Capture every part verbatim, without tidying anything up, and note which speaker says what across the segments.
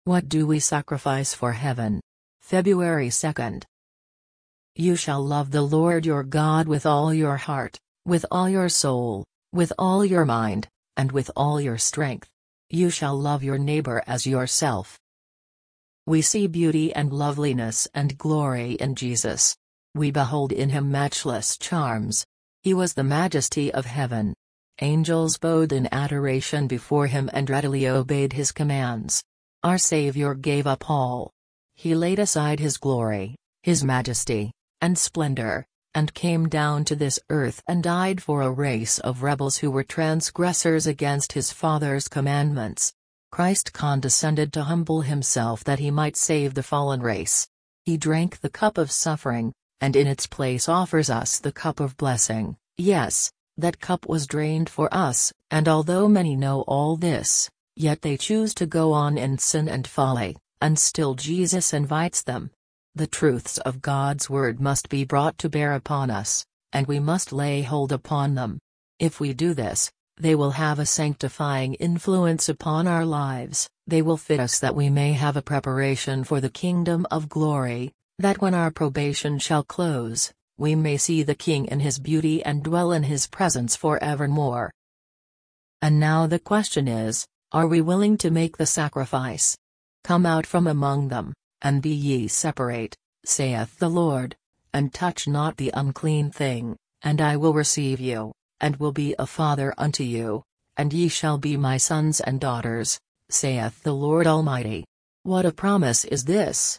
Speaker 1: What do we sacrifice for heaven? February second. You shall love the Lord your God with all your heart, with all your soul, with all your mind, and with all your strength. You shall love your neighbor as yourself. We see beauty and loveliness and glory in Jesus. We behold in him matchless charms. He was the majesty of heaven. Angels bowed in adoration before him and readily obeyed his commands. Our Savior gave up all. He laid aside his glory, his majesty, and splendor, and came down to this earth and died for a race of rebels who were transgressors against his Father's commandments. Christ condescended to humble himself that he might save the fallen race. He drank the cup of suffering, and in its place offers us the cup of blessing. Yes, that cup was drained for us, and although many know all this, yet they choose to go on in sin and folly, and still Jesus invites them. The truths of God's word must be brought to bear upon us, and we must lay hold upon them. If we do this, they will have a sanctifying influence upon our lives. They will fit us that we may have a preparation for the kingdom of glory, that when our probation shall close, we may see the King in his beauty and dwell in his presence forevermore. And now the question is, are we willing to make the sacrifice? Come out from among them, and be ye separate, saith the Lord, and touch not the unclean thing, and I will receive you, and will be a father unto you, and ye shall be my sons and daughters, saith the Lord Almighty. What a promise is this!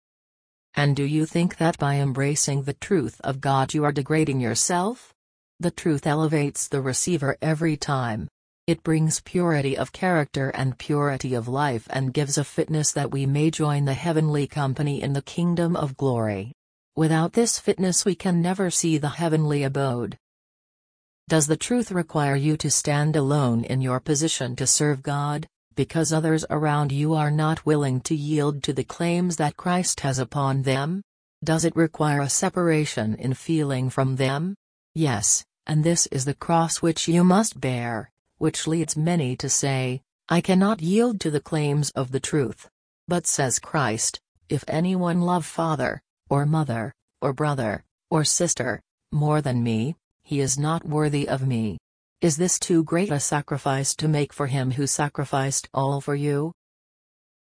Speaker 1: And do you think that by embracing the truth of God you are degrading yourself? The truth elevates the receiver every time. It brings purity of character and purity of life and gives a fitness that we may join the heavenly company in the kingdom of glory. Without this fitness we can never see the heavenly abode. Does the truth require you to stand alone in your position to serve God, because others around you are not willing to yield to the claims that Christ has upon them? Does it require a separation in feeling from them? Yes, and this is the cross which you must bear, which leads many to say, I cannot yield to the claims of the truth. But says Christ, if anyone love father, or mother, or brother, or sister, more than me, he is not worthy of me. Is this too great a sacrifice to make for him who sacrificed all for you?